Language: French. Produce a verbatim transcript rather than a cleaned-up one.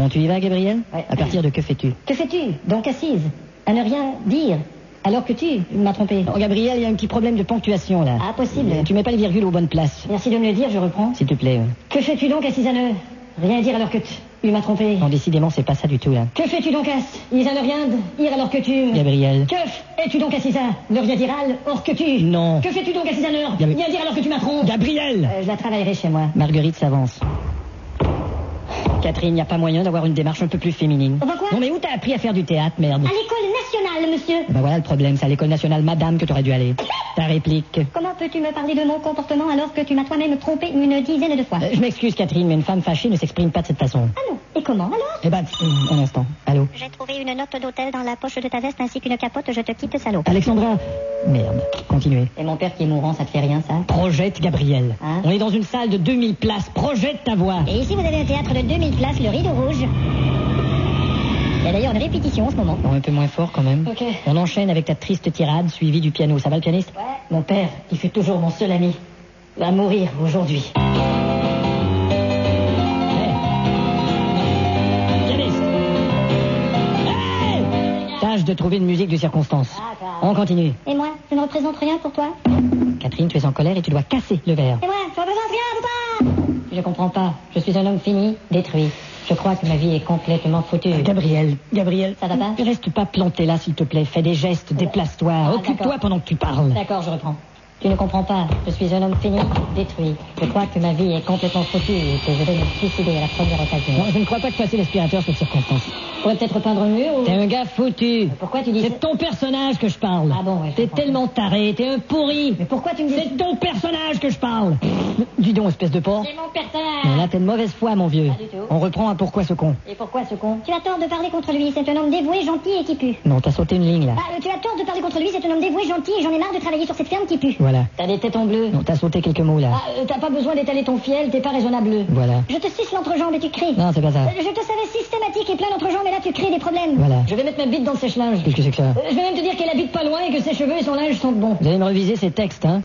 Bon, tu y vas, Gabriel? Ouais. À partir de que fais-tu? Que fais-tu? Donc assise, à ne rien dire, alors que tu m'as trompé. Oh, Gabriel, il y a un petit problème de ponctuation, là. Ah, possible. Tu mets pas les virgules aux bonnes places. Merci de me le dire, je reprends. S'il te plaît. ouais. Que fais-tu donc assise à ne rien dire alors que tu m'as trompé? Non, décidément, c'est pas ça du tout, là. Que fais-tu donc assise à ne rien dire alors que tu... Gabriel. Que fais-tu donc assise à ne rien dire or que tu... Non. Que fais-tu donc assise à ne Gabri- rien dire alors que tu m'as trompé? Gabriel! Euh, je la travaillerai chez moi. Marguerite s'avance. Catherine, il n'y a pas moyen d'avoir une démarche un peu plus féminine. Oh, bah quoi? Non, mais où t'as appris à faire du théâtre, merde? À l'école nationale, monsieur. Ben voilà le problème, c'est à l'école nationale Madame que t'aurais dû aller. Ta réplique. Comment peux-tu me parler de mon comportement alors que tu m'as toi-même trompé une dizaine de fois? Euh, je m'excuse, Catherine, mais une femme fâchée ne s'exprime pas de cette façon. Ah non. Et comment alors? Eh ben, pff, un instant. Allô? J'ai trouvé une note d'hôtel dans la poche de ta veste ainsi qu'une capote. Je te quitte, salaud. Alexandra. Merde. Continuez. Et mon père qui est mourant, ça te fait rien, ça? Projette, Gabriel. Hein? On est dans une salle de deux mille places. Projette ta voix. Et ici, vous avez un théâtre de deux mille places, le Rideau Rouge. Il y a d'ailleurs une répétition en ce moment. Bon, un peu moins fort quand même. Ok. On enchaîne avec ta triste tirade suivie du piano. Ça va le pianiste? Ouais. Mon père, qui fut toujours mon seul ami, va mourir aujourd'hui. Pianiste. Hey! Tâche de trouver une musique de circonstance. On continue. Et moi, je ne représente rien pour toi? Catherine, tu es en colère et tu dois casser le verre. Et moi, je ne représente rien pour toi? Je comprends pas. Je suis un homme fini, détruit. Je crois que ma vie est complètement foutue. Ah, Gabriel, Gabriel. Ça va pas? Ne reste pas planté là, s'il te plaît. Fais des gestes, déplace-toi. Ah, Occupe-toi d'accord. pendant que tu parles. D'accord, je reprends. Tu ne comprends pas. Je suis un homme fini, détruit. Je crois que ma vie est complètement foutue et que je vais me suicider à la première occasion. Non, je ne crois pas que passer l'aspirateur sur circonstance. Je pourrais peut-être peindre un mur ou... T'es un gars foutu. Pourquoi tu dis ça? C'est ton personnage que je parle. Ah bon, ouais, je T'es comprends. tellement taré, t'es un pourri. Mais pourquoi tu me dis... C'est ton personnage que je parle. Dis donc, espèce de porc. C'est mon personnage. Non, là, t'es de mauvaise foi, mon vieux. Pas du tout. On reprend à pourquoi ce con. Et pourquoi ce con? Tu as tort de parler contre lui. C'est un homme dévoué, gentil et qui pue. Non, t'as sauté une ligne, là. Ah, euh, tu as tort de parler contre lui. C'est un homme dévoué, gentil et j'en ai marre de travailler sur cette ferme qui pue. Voilà. T'as des tétons bleus. Non, t'as sauté quelques mots, là. Ah, euh, t'as pas besoin d'étaler ton fiel. T'es pas raisonnable. Voilà. Je te suce l'entrejambe et tu cries. Non, c'est pas ça. Euh, Je te savais systématique et plein d'entrejambe et là tu crées des problèmes. Voilà. Je vais mettre ma bite dans le sèche-linge. Qu'est-ce que c'est que ça? Euh, Je vais même te dire qu'elle habite pas loin et que ses cheveux et son linge sont bons. Vous allez me reviser ces textes, hein?